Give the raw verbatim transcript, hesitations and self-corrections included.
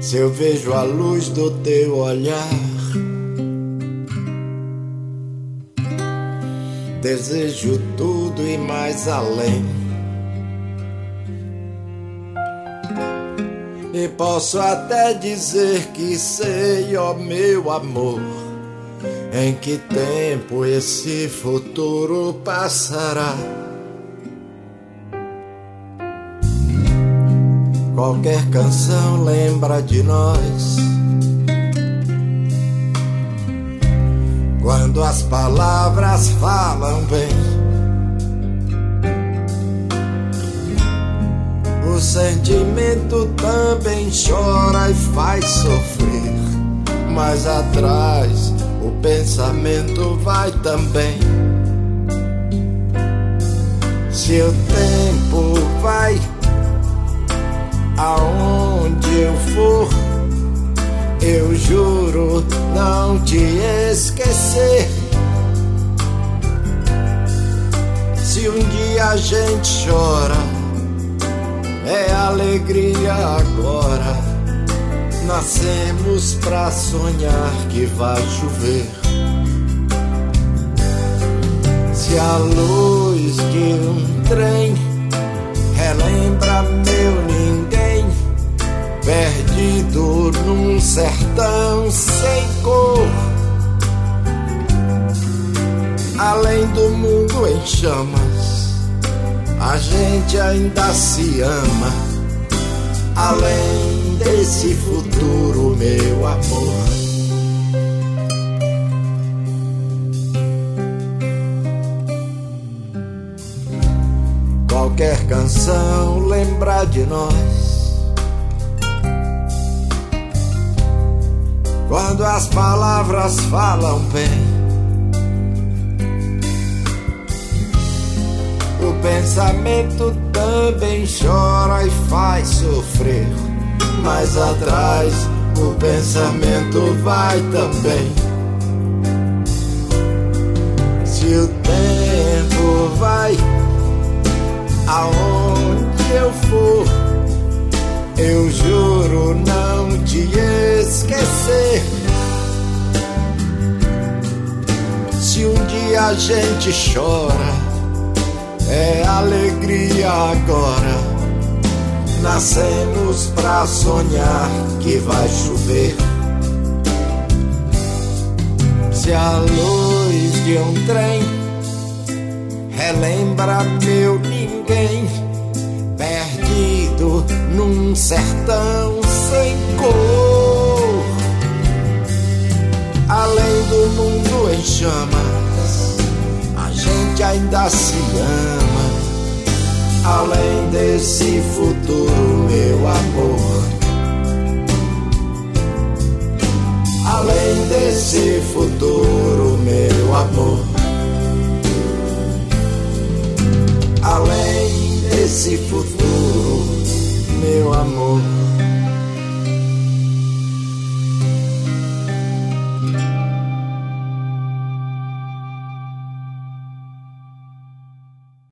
Se eu vejo a luz do teu olhar, desejo tudo e mais além. E posso até dizer que sei, ó meu amor, em que tempo esse futuro passará. Qualquer canção lembra de nós, quando as palavras falam bem. O sentimento também chora e faz sofrer, mas atrás o pensamento vai também. Se o tempo vai aonde eu for, eu juro não te esquecer. Se um dia a gente chora, é alegria agora. Nascemos pra sonhar que vai chover. Se a luz de um trem relembra meu ninguém, perdido num sertão sem cor, além do mundo em chamas, a gente ainda se ama. Além desse futuro, meu amor. Qualquer canção lembra de nós, quando as palavras falam bem. O pensamento também chora e faz sofrer, mas atrás o pensamento vai também. Se o tempo vai aonde eu for, eu juro não te esquecer. Se um dia a gente chora, é alegria agora. Nascemos pra sonhar que vai chover. Se a luz de um trem relembra meu ninguém, perdido num sertão sem cor, além do mundo em chamas, a gente ainda se ama. Além desse futuro, meu amor. Além desse futuro, meu amor. Além desse futuro, meu amor.